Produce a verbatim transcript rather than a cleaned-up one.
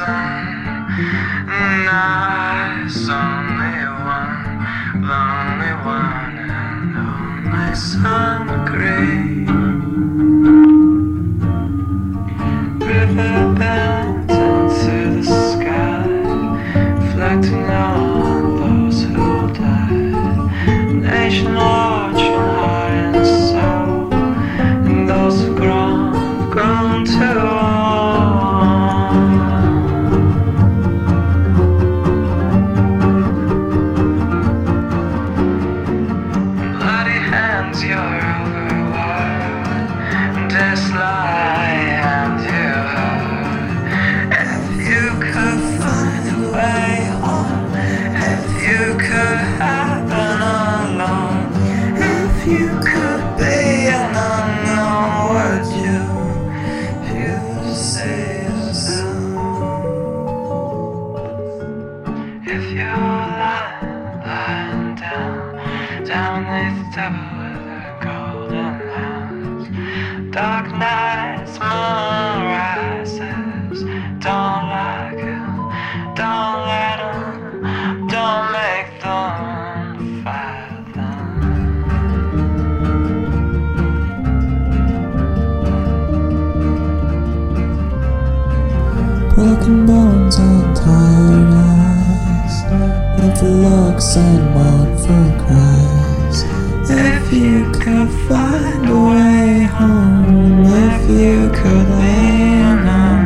nice, only one, lonely one, and only sun gray. River bends into the sky, reflecting on those who died. Nation marching heart and soul, and those who grown, grown too old. Bloody hands, you're overworld, and this lie and you hurt. If you could find a way home, if you could happen alone, if you could be an unknown, would you, you say so? If you're lying, lying down, down beneath the devil with her golden hands, dark nights, moon rises, don't like him, don't let him, don't make them fight them. Broken bones and tired eyes, if the looks and want for cries. If you could find a way home, if you could lean on